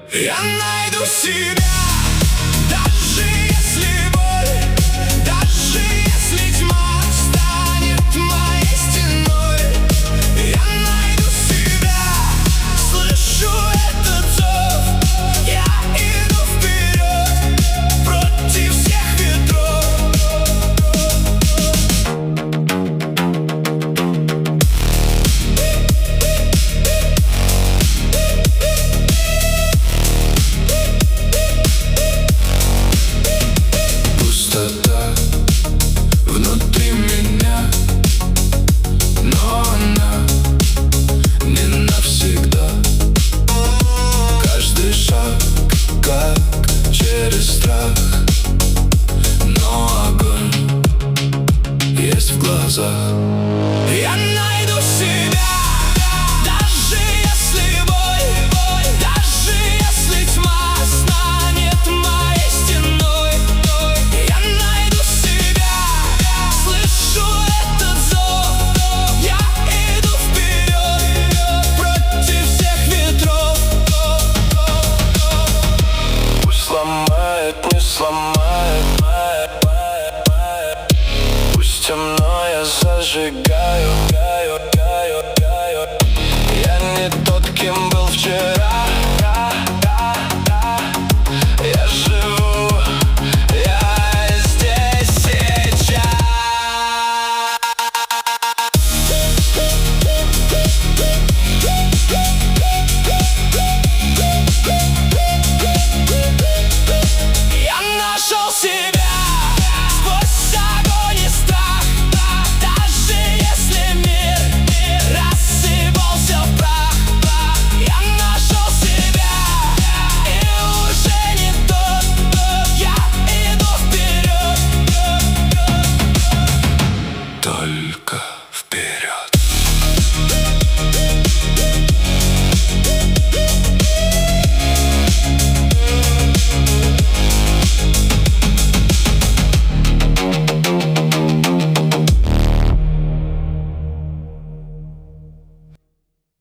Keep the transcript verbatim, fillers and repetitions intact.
Я найду себя, даже если боль, даже если тьма станет моей стеной. Я найду себя, слышу этот зов. Я иду вперед, против всех ветров. Пустота внутри меня, но она не навсегда. Каждый шаг как через страх, но огонь есть в глазах. Я найду себя, даже если боль, даже если тьма станет моей стеной. Я найду себя, слышу этот зов. Я иду вперед, против всех ветров. Пусть сломает, не сломает. Пусть темно, я зажигаю. Я не тот, кем был вчера.